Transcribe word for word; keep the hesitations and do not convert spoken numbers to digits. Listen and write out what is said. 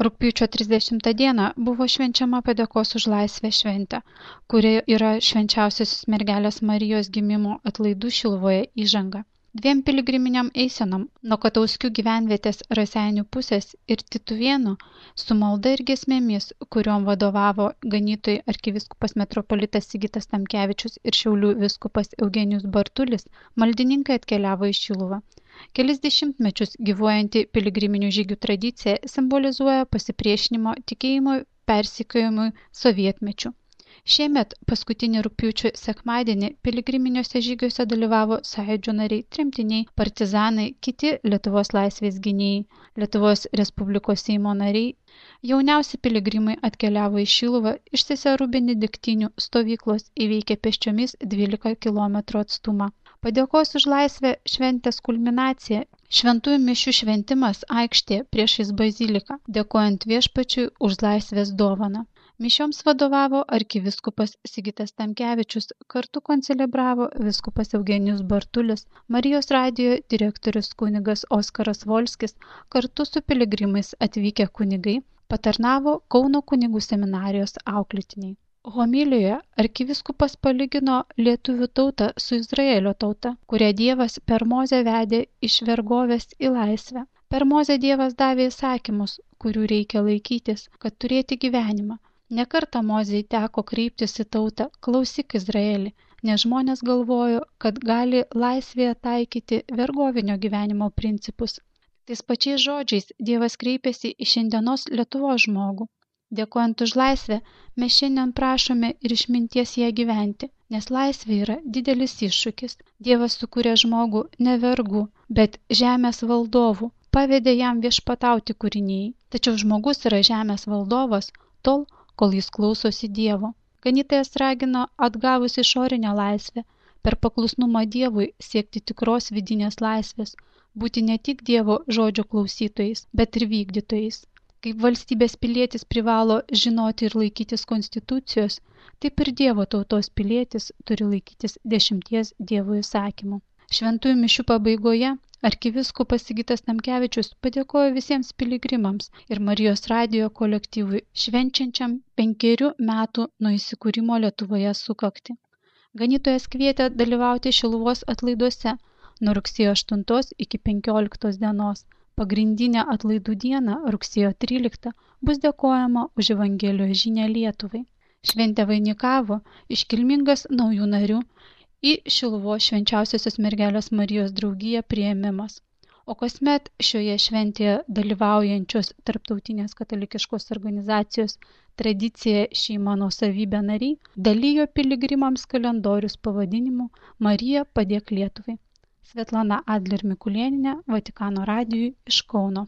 Rugpjūčio trisdešimtą dieną buvo švenčiama Padėkos už laisvę šventė, kuri yra švenčiausiosios mergelės Marijos gimimo atlaidų Šiluvoje įžanga. Dviem piligriminiam eisenom nuo Katauskių gyvenvietės Raseinių pusės ir Tituvėnų su malda ir giesmėmis, kuriuom vadovavo ganytojai arkivyskupas metropolitas Sigitas Tamkevičius ir Šiaulių vyskupas Eugenijus Bartulis, maldininkai atkeliavo į Šiluvą. Kelis dešimtmečius gyvuojanti piligriminių žygių tradicija simbolizuoja pasipriešinimo tikėjimo persekiojimui sovietmečiu. Šiemet paskutinį rugpjūčio sekmadienį piligriminiuose žygiuose dalyvavo sąjūdžio nariai, tremtiniai, partizanai, kiti Lietuvos laisvės gynėjai, Lietuvos Respublikos Seimo nariai. Jauniausi piligrimai atkeliavo į Šiluvą iš seserų benediktinių stovyklos, įveikė pėsčiomis dvylika kilometrų atstumą. Padėkos už laisvę šventės kulminacija – šventųjų mišių šventimas aikštėje priešais baziliką, dėkojant Viešpačiui už laisvės dovaną. Mišioms vadovavo arkivyskupas Sigitas Tamkevičius, kartu koncelebravo vyskupas Eugenijus Bartulis, Marijos radijo direktorius kunigas Oskaras Volskis, kartu su piligrimais atvykę kunigai patarnavo Kauno kunigų seminarijos auklėtiniai. Homilijoje arkivyskupas palygino lietuvių tautą su Izraelio tauta, kurią Dievas per Mozę vedė iš vergovės į laisvę. Per Mozę Dievas davė įsakymus, kurių reikia laikytis, kad turėti gyvenimą. Nekartą Mozei teko kreiptis į tautą klausyk Izraelį, nes žmonės galvojo, kad gali laisvėje taikyti vergovinio gyvenimo principus. Tais pačiais žodžiais Dievas kreipėsi į šiandienos Lietuvos žmogų. Dėkojant už laisvę, mes šiandien prašome ir išminties ją gyventi, nes laisvė yra didelis iššūkis. Dievas sukūrė žmogų ne vergų, bet žemės valdovų, pavedė jam viešpatauti kūriniai. Tačiau žmogus yra žemės valdovas tol, kol jis klausosi Dievo. Ganytojas ragino atgavus išorinę laisvę, per paklusnumą Dievui siekti tikros vidinės laisvės, būti ne tik Dievo žodžio klausytojais, bet ir vykdytojais. Kaip valstybės pilietis privalo žinoti ir laikytis konstitucijos, taip ir Dievo tautos pilietis turi laikytis dešimties Dievo įsakymų. Šventųjų mišių pabaigoje arkivyskupas Sigitas Tamkevičius padėkojo visiems piligrimams ir Marijos radijo kolektyvui švenčiančiam penkerių metų nuo įsikūrimo Lietuvoje sukaktį. Ganytojas kvietė dalyvauti Šiluvos atlaiduose nuo rugsėjo aštuntos iki penkioliktos dienos. Pagrindinė atlaidų diena rugsėjo tryliktą bus dėkojama už Evangelijos žinią Lietuvai. Šventę vainikavo iškilmingas naujų narių į Šiluvos švenčiausiosios mergelės Marijos draugiją priėmimas. O kasmet šioje šventėje dalyvaujančios tarptautinės katalikiškos organizacijos Tradicija šeima nuosavybė nariai dalijo piligrimams kalendorius pavadinimu Marija padėk Lietuvai. Svetlana Adler Mikulėnienė, Vatikano radijui iš Kauno.